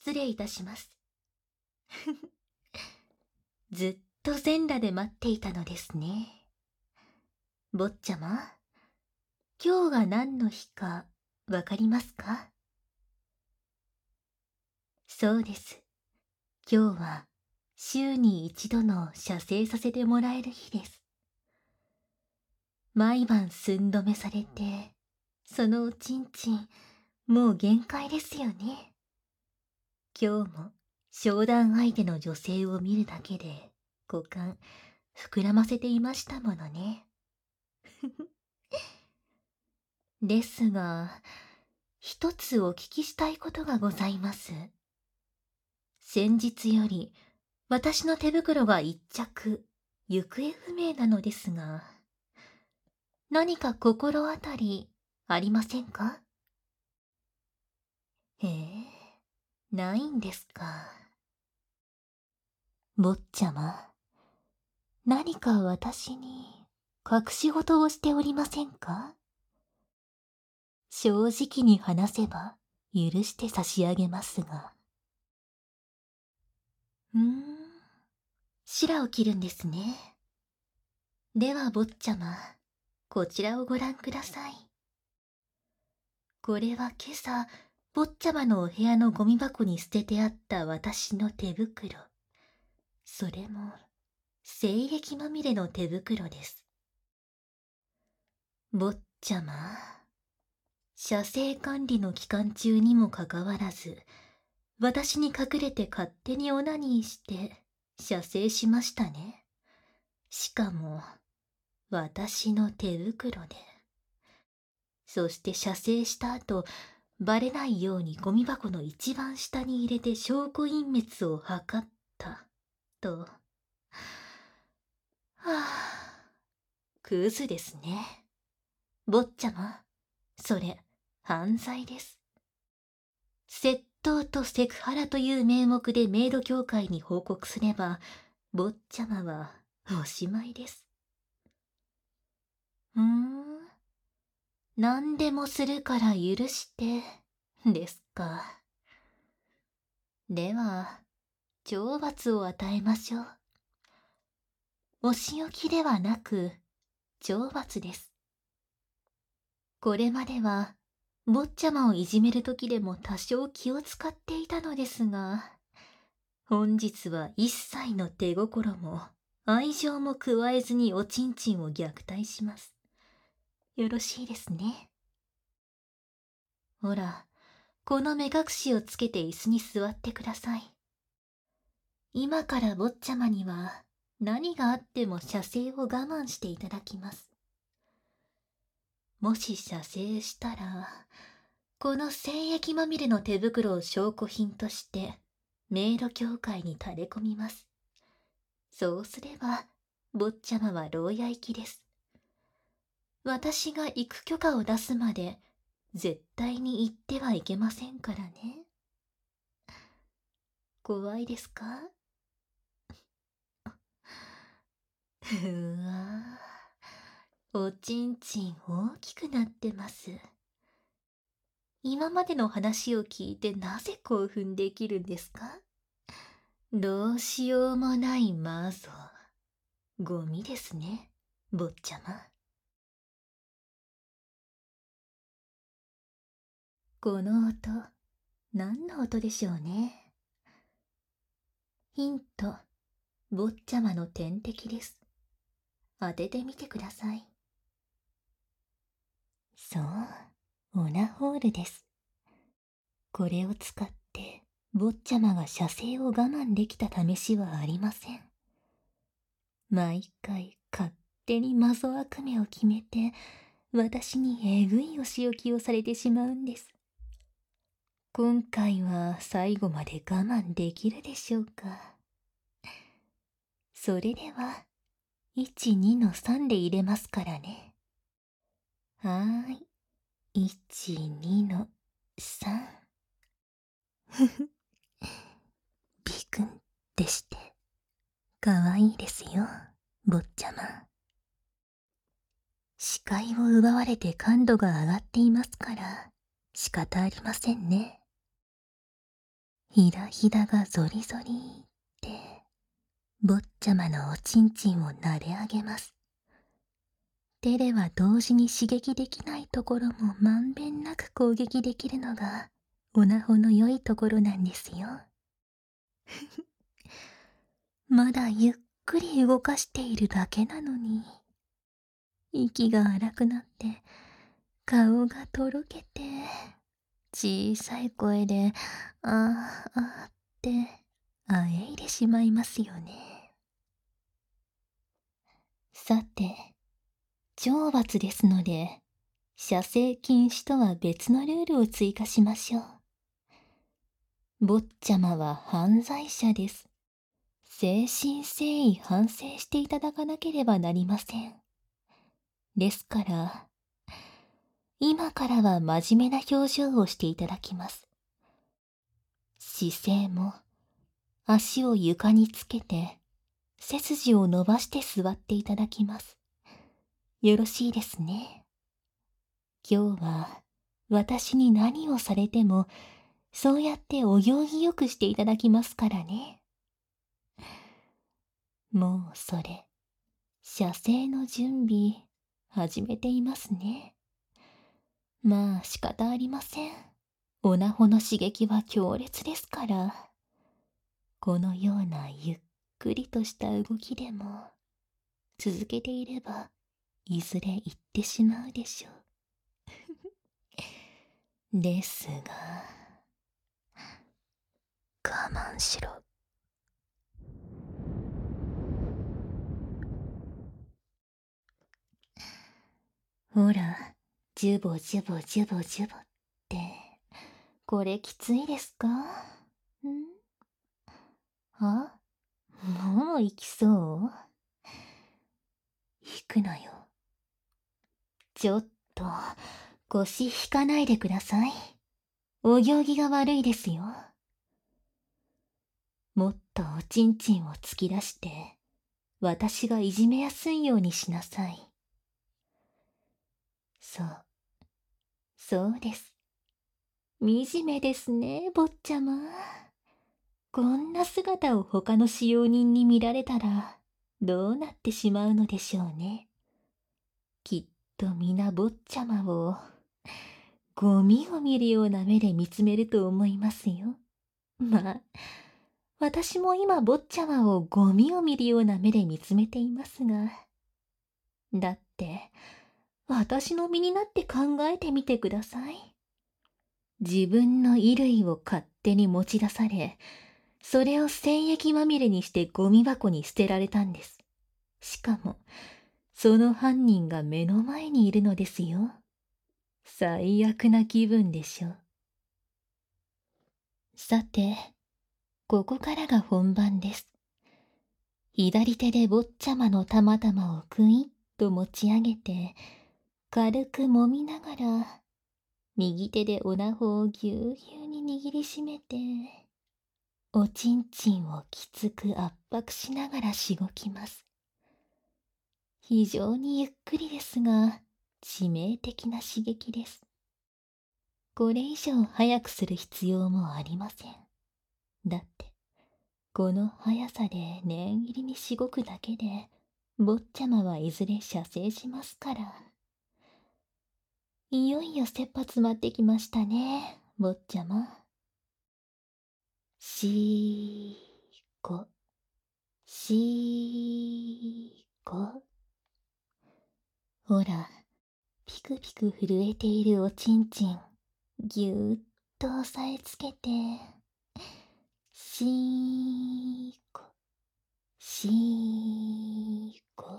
失礼いたします。ずっと全裸で待っていたのですね。坊ちゃま、今日が何の日かわかりますか？そうです。今日は週に一度の射精させてもらえる日です。毎晩寸止めされて、そのおちんちん、もう限界ですよね。今日も商談相手の女性を見るだけで股間膨らませていましたものね。ですが、一つお聞きしたいことがございます。先日より私の手袋が一着行方不明なのですが、何か心当たりありませんか？へえ、ないんですか。坊ちゃま、何か私に隠し事をしておりませんか？正直に話せば許して差し上げますが。白を切るんですね。では坊ちゃま、こちらをご覧ください。これは今朝、坊ちゃまのお部屋のゴミ箱に捨ててあった私の手袋。それも、精液まみれの手袋です。坊ちゃま、射精管理の期間中にもかかわらず、私に隠れて勝手にオナニーして射精しましたね。しかも私の手袋で。そして射精した後、バレないようにゴミ箱の一番下に入れて証拠隠滅を図ったと。はあ、クズですね。坊ちゃま、それ犯罪です。窃盗とセクハラという名目でメイド協会に報告すれば、坊ちゃまはおしまいです。何でもするから許してですか。では懲罰を与えましょう。お仕置きではなく懲罰です。これまでは坊ちゃまをいじめる時でも多少気を使っていたのですが、本日は一切の手心も愛情も加えずにおちんちんを虐待します。よろしいですね。ほら、この目隠しをつけて椅子に座ってください。今から坊ちゃまには何があっても射精を我慢していただきます。もし射精したら、この精液まみれの手袋を証拠品としてメイド協会に垂れ込みます。そうすれば坊ちゃまは牢屋行きです。私が行く許可を出すまで絶対に行ってはいけませんからね。怖いですか？うわぁ、おちんちん大きくなってます。今までの話を聞いてなぜ興奮できるんですか？どうしようもないマゾ。ゴミですね、坊ちゃま。この音、何の音でしょうね。ヒント、坊ちゃまの天敵です。当ててみてください。そう、オナホールです。これを使って坊ちゃまが射精を我慢できた試しはありません。毎回勝手にマゾ悪名を決めて私にえぐいお仕置きをされてしまうんです。今回は最後まで我慢できるでしょうか。それでは1、2の3で入れますからね。はーい、1、2の3。ふふ、ビクンってしてかわいいですよ、坊ちゃま。視界を奪われて感度が上がっていますから仕方ありませんね。 ひだひだがゾリゾリって坊ちゃまのおちんちんを撫で上げます。手では同時に刺激できないところもまんべんなく攻撃できるのがオナホの良いところなんですよ。まだゆっくり動かしているだけなのに、息が荒くなって顔がとろけて、小さい声であーあーってあえいでしまいますよね。さて、懲罰ですので、射精禁止とは別のルールを追加しましょう。坊ちゃまは犯罪者です。誠心誠意反省していただかなければなりません。ですから、今からは真面目な表情をしていただきます。姿勢も、足を床につけて、背筋を伸ばして座っていただきます。よろしいですね。今日は、私に何をされても、そうやってお行儀よくしていただきますからね。もうそれ、射精の準備、始めていますね。まあ仕方ありません。オナホの刺激は強烈ですから、このようなゆっくりとした動きでも、続けていれば、いずれ行ってしまうでしょう。ですが、我慢しろ。ほら、ジュボジュボジュボジュボって、これきついですか？あ？もう行きそう？行くなよ。ちょっと、腰引かないでください。お行儀が悪いですよ。もっとおちんちんを突き出して、私がいじめやすいようにしなさい。そう。そうです。惨めですね、坊ちゃま。こんな姿を他の使用人に見られたら、どうなってしまうのでしょうね。きっと皆坊ちゃまを、ゴミを見るような目で見つめると思いますよ。まあ、私も今坊ちゃまをゴミを見るような目で見つめていますが。だって、私の身になって考えてみてください。自分の衣類を勝手に持ち出され、それを精液まみれにしてゴミ箱に捨てられたんです。しかも、その犯人が目の前にいるのですよ。最悪な気分でしょう。さて、ここからが本番です。左手で坊ちゃまの玉々をクイッと持ち上げて、軽く揉みながら、右手でおなほをぎゅうぎゅうに握りしめて、おちんちんをきつく圧迫しながらしごきます。非常にゆっくりですが、致命的な刺激です。これ以上早くする必要もありません。だって、この速さで念入りにしごくだけで、坊ちゃまはいずれ射精しますから。いよいよ切羽詰まってきましたね、坊ちゃま。しーこ、しーこ。ほら、ピクピク震えているおちんちん、ぎゅーっと押さえつけて、しーこ、しーこ。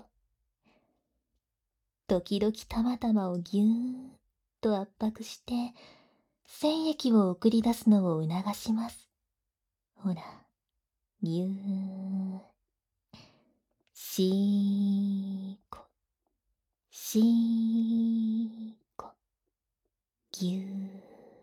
時々たまたまをぎゅーっと圧迫して、精液を送り出すのを促します。ほら、ぎゅー、しーこ、しーこ、ぎゅー。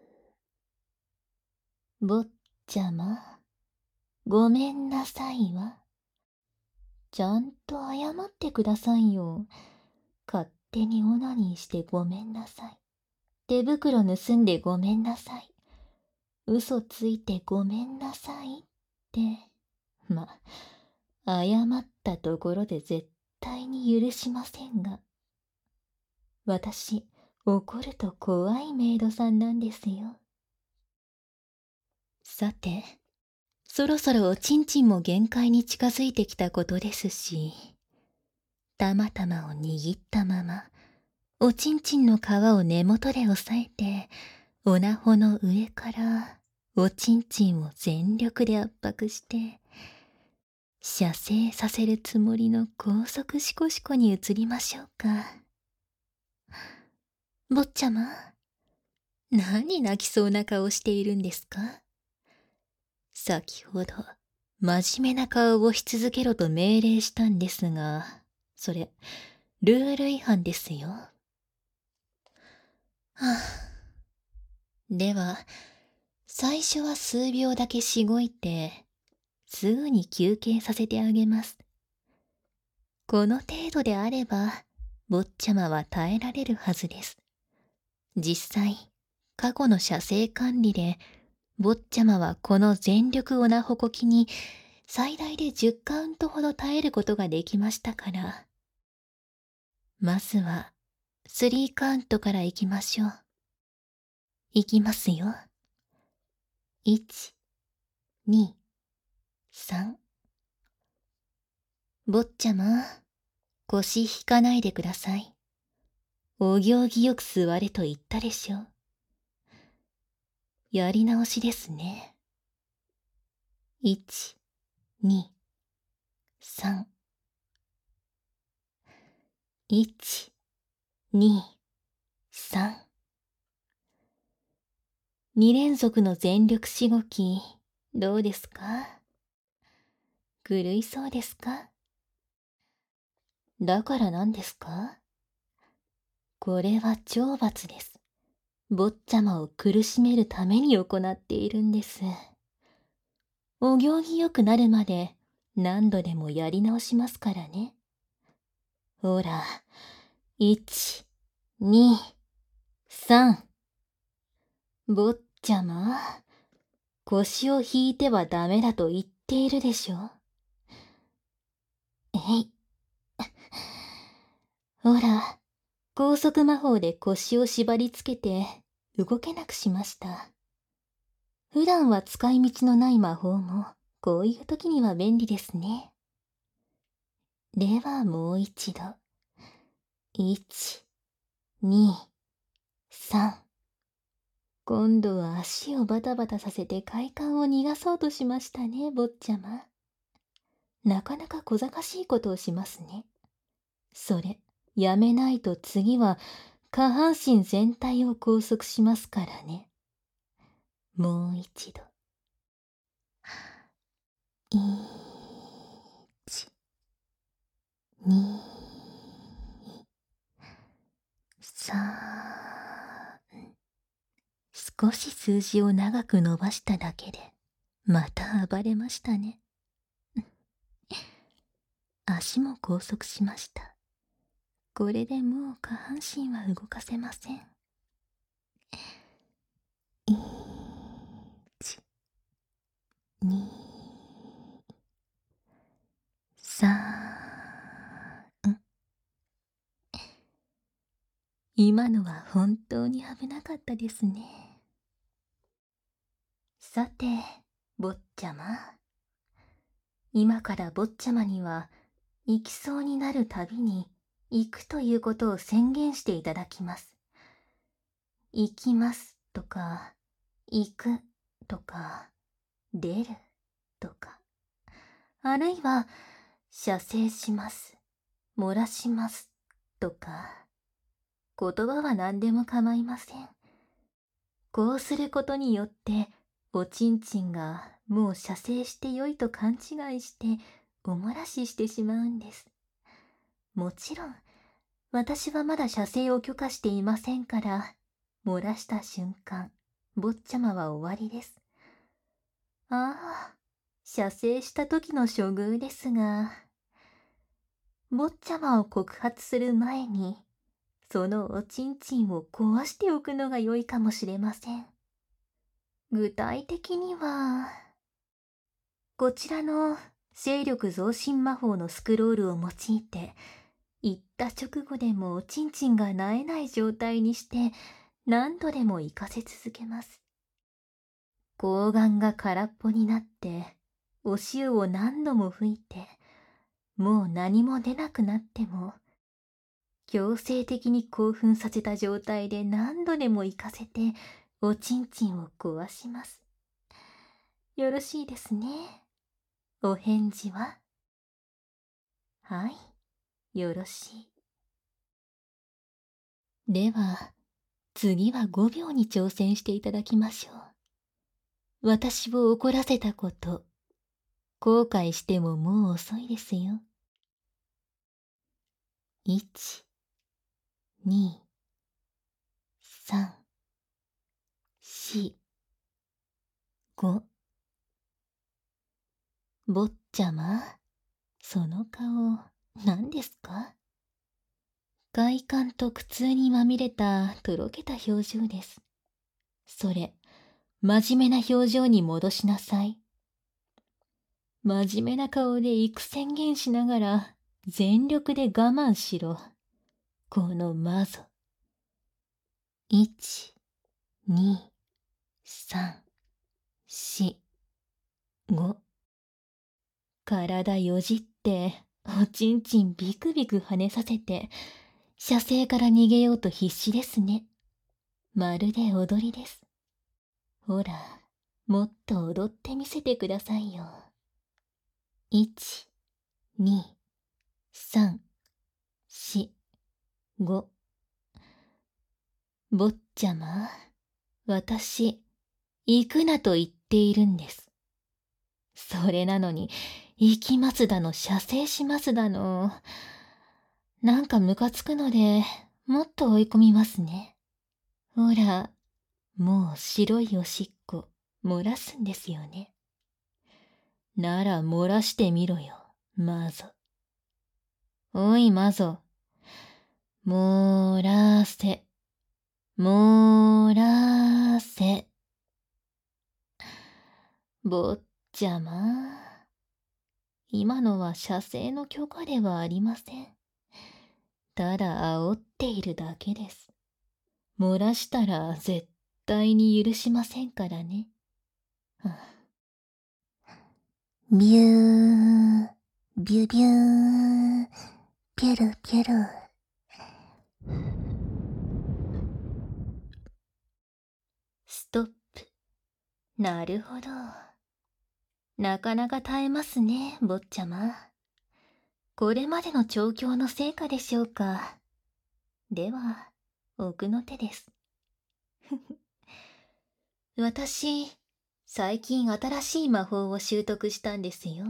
坊ちゃま、ごめんなさいわ。ちゃんと謝ってくださいよ。勝手にオナニーしてごめんなさい。手袋盗んでごめんなさい。 嘘ついてごめんなさいって、謝ったところで絶対に許しませんが、私、怒ると怖いメイドさんなんですよ。さて、そろそろおちんちんも限界に近づいてきたことですし、たまたまを握ったまま、おちんちんの皮を根元で押さえて、おなほの上からおちんちんを全力で圧迫して、射精させるつもりの高速シコシコに移りましょうか。坊ちゃま、何泣きそうな顔しているんですか？先ほど、真面目な顔をし続けろと命令したんですが、それ、ルール違反ですよ。はあ、では、最初は数秒だけしごいて、すぐに休憩させてあげます。この程度であれば、坊ちゃまは耐えられるはずです。実際、過去の射精管理で、坊ちゃまはこの全力オナホコキに最大で10カウントほど耐えることができましたから。まずは、3カウントからいきましょう。いきますよ。1、2、3。坊ちゃま、腰引かないでください。お行儀よく座れと言ったでしょ。やり直しですね。1、2、3。1、2、3。2連続の全力しごき、どうですか？狂いそうですか？だから何ですか？これは懲罰です。坊ちゃまを苦しめるために行っているんです。お行儀よくなるまで何度でもやり直しますからね。ほら、1、2、3。坊ちゃま、腰を引いてはダメだと言っているでしょ。えい。ほら、高速魔法で腰を縛り付けて動けなくしました。普段は使い道のない魔法もこういう時には便利ですね。ではもう一度。1、2、3。今度は足をバタバタさせて快感を逃がそうとしましたね、坊ちゃま。なかなか小賢しいことをしますね。それ、やめないと次は下半身全体を拘束しますからね。もう一度。1、2、3。少し数字を長く伸ばしただけで、また暴れましたね。足も拘束しました。これでもう下半身は動かせません。1、2、3。今のは本当に危なかったですね。さて、坊ちゃま。今から坊ちゃまには、行きそうになるたびに、行くということを宣言していただきます。行きますとか、行くとか、出るとか、あるいは、射精します、漏らしますとか、言葉は何でも構いません。こうすることによって、おちんちんがもう射精してよいと勘違いして、お漏らししてしまうんです。もちろん、私はまだ射精を許可していませんから、漏らした瞬間、坊ちゃまは終わりです。ああ、射精した時の処遇ですが、坊ちゃまを告発する前に、そのおちんちんを壊しておくのが良いかもしれません。 具体的には、こちらの勢力増進魔法のスクロールを用いて、行った直後でもおちんちんが萎えない状態にして何度でも行かせ続けます。睾丸が空っぽになってお塩を何度も吹いて、もう何も出なくなっても強制的に興奮させた状態で何度でも行かせておちんちんを壊します。よろしいですね。お返事は？はい、よろしい。では、次は5秒に挑戦していただきましょう。私を怒らせたこと、後悔してももう遅いですよ。1、2、3、4、5。坊ちゃま、その顔、何ですか？快感と苦痛にまみれたとろけた表情です。それ、真面目な表情に戻しなさい。真面目な顔で行く宣言しながら全力で我慢しろ。この魔女。1、2、3、4、5。体よじっておちんちんビクビク跳ねさせて射精から逃げようと必死ですね。まるで踊りです。ほら、もっと踊ってみせてくださいよ。1、2、3、4、5。坊ちゃま、私、行くなと言っているんです。それなのに、行きますだの、射精しますだの。なんかムカつくので、もっと追い込みますね。ほら、もう白いおしっこ、漏らすんですよね。なら漏らしてみろよ、マゾ。おいマゾ。漏らせ。漏らせ。坊ちゃま。今のは射精の許可ではありません。ただ煽っているだけです。漏らしたら絶対に許しませんからね。 ビュー、ビュビュー、ピュルピュル。 ストップ。なるほど。なかなか耐えますね、坊ちゃま。これまでの調教の成果でしょうか。では、奥の手です。私、最近新しい魔法を習得したんですよ。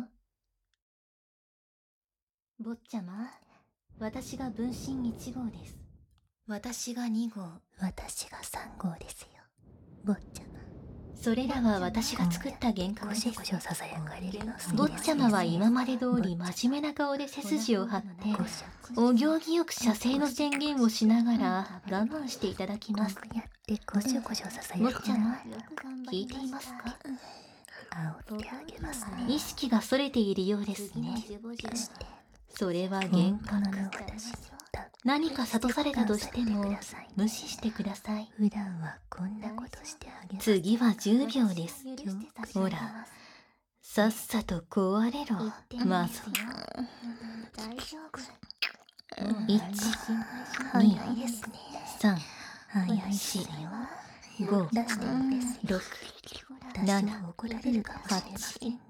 坊ちゃま、私が分身1号です。私が2号、 私が3号ですよ。坊ちゃま。 それらは私が作った幻覚です。 こしょこしょささやかれるの好きですね。 坊ちゃまは今まで通り真面目な顔で背筋を張って、お行儀よく射精の宣言をしながら我慢していただきます。 やってこしょこしょささ坊やかちゃま、聞いていますか？ 煽ってあげますね。 意識がそれているようですね。それは幻覚。何か諭されたとしても無視してください。 普段はこんなことしてあげます。 次は10秒です。ほら、さっさと壊れろ、マゾ。1、2、 ですね。 3、 早い 4、5、 出していいですよ。 6、7、 怒られるかもしれませんが、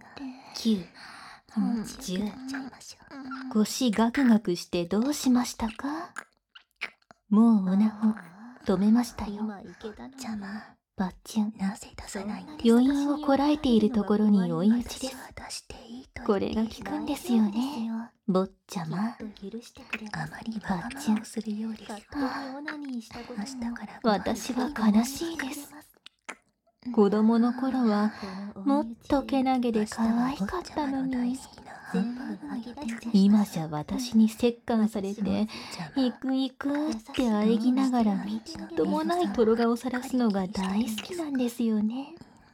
9、10。 ちゃいましょう。 腰ガクガクしてどうしましたか？もうオナホ止めましたよ。 邪魔。 バッチュン。 なぜ出さないんですか？ 余韻をこらえているところに追い打ちです。 私は出していいとこれ言っている。 が効くんですよね。坊ちゃま。 あまりわがままをするようです。明日から私は悲しいです。子供の頃はもっとけなげで可愛かったのに、今じゃ私に折檻されて行く行くって喘ぎながらみっともないとろ顔をさらすのが大好きなんですよね。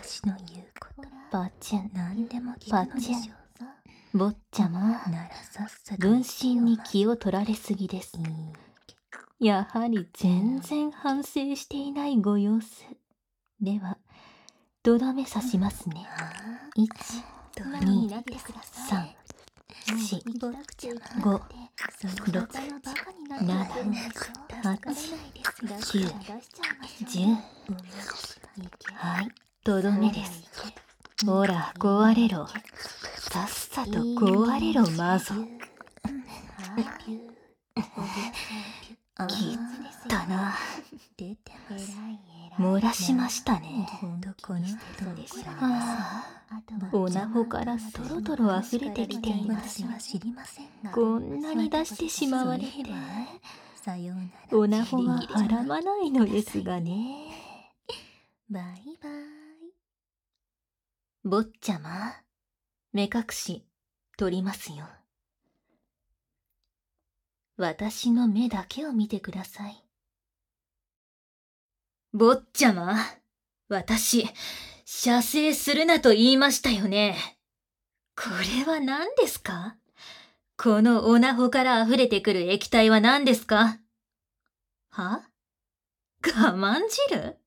私の言うこと。 パチュン、 何でも聞くのでしょう。 坊ちゃま、 ならさっさと分身に気を取られすぎです。やはり全然反省していないご様子。では、とどめさしますね。1、2、3、4、5、6、7、8、9、10。はい、とどめです。ほら、壊れろ。さっさと壊れろ、マゾ。きったな。漏らしましたね。おなほからそろそろ溢れてきています。こんなに出してしまわれて、おなほははらまないのですがね。 バイバイ。 坊ちゃま、目隠し取りますよ。私の目だけを見てください。坊ちゃま、私、射精するなと言いましたよね。これは何ですか？このおなほから溢れてくる液体は何ですか？は？我慢汁？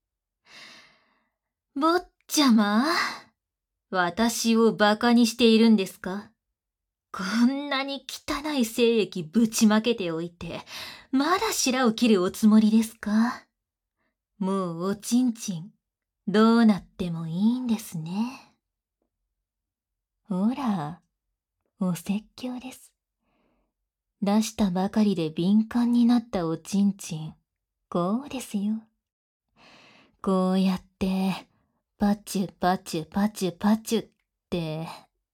坊ちゃま、私を馬鹿にしているんですか？こんなに汚い精液ぶちまけておいて、まだ白を切るおつもりですか？もうおちんちん、どうなってもいいんですね。ほら、お説教です。出したばかりで敏感になったおちんちん、こうですよ。こうやって、パチュパチュパチュパチュって、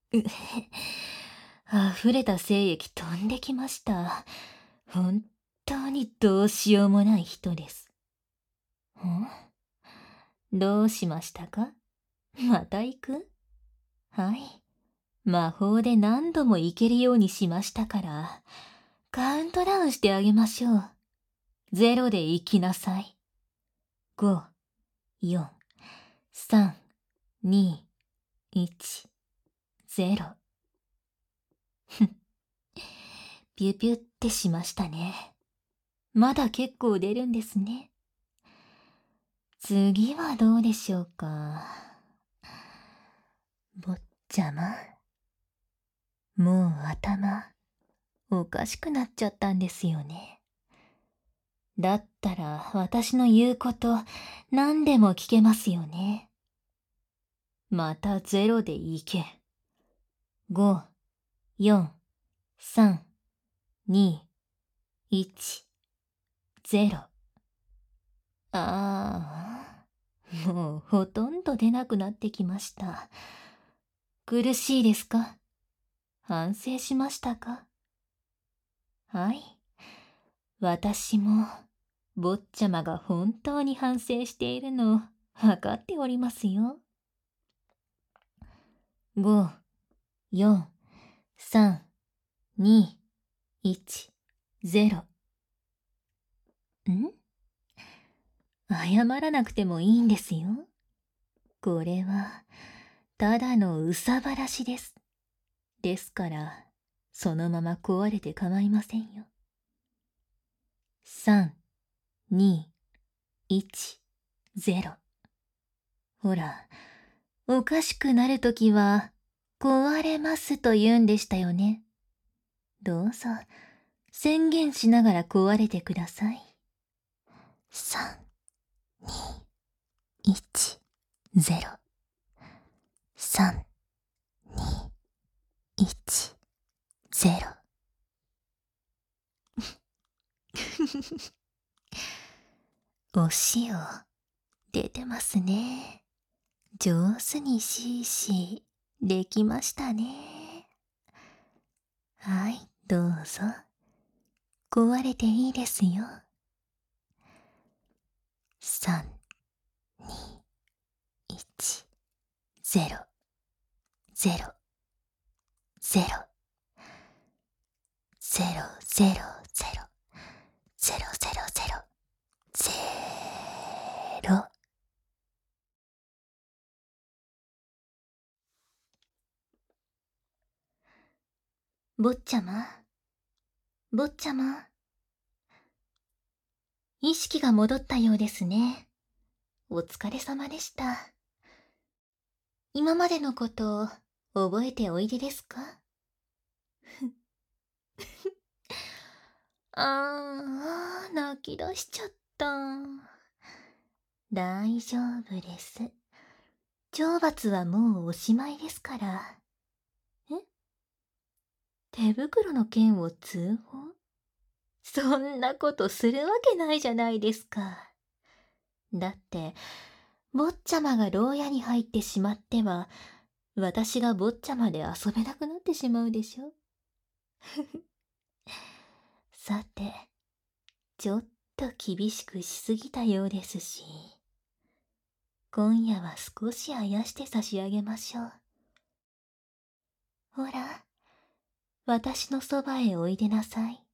溢れた精液飛んできました。本当にどうしようもない人です。どうしましたか？また行く？はい。魔法で何度も行けるようにしましたから、カウントダウンしてあげましょう。0で行きなさい。5、4、3、2、1、0。ピュピュってしましたね。まだ結構出るんですね。次はどうでしょうか。坊ちゃま、もう頭、おかしくなっちゃったんですよね。だったら私の言うこと何でも聞けますよね。また0でいけ。5、4、3、2、1、0。ああ、もうほとんど出なくなってきました。苦しいですか？反省しましたか？はい。私も、坊ちゃまが本当に反省しているの、わかっておりますよ。5、4、3、2、1、0。謝らなくてもいいんですよ。これは、ただのうさばらしです。ですから、そのまま壊れて構いませんよ。3、2、1、0。ほら、おかしくなるときは、壊れますと言うんでしたよね。どうぞ、宣言しながら壊れてください。 3、2、1、0。3、2、1、0。お塩、出てますね。上手にシーシーできましたね。はい、どうぞ。壊れていいですよ。3、2、1、0、0、0、0、0、0、0、0、0、0。 坊ちゃま、坊ちゃま。意識が戻ったようですね。お疲れ様でした。今までのこと覚えておいでですか？泣き出しちゃった。大丈夫です。懲罰はもうおしまいですから。え？手袋の件を通報？そんなことするわけないじゃないですか。だって、坊ちゃまが牢屋に入ってしまっては、私が坊ちゃまで遊べなくなってしまうでしょ。さて、ちょっと厳しくしすぎたようですし、今夜は少しあやして差し上げましょう。ほら、私のそばへおいでなさい。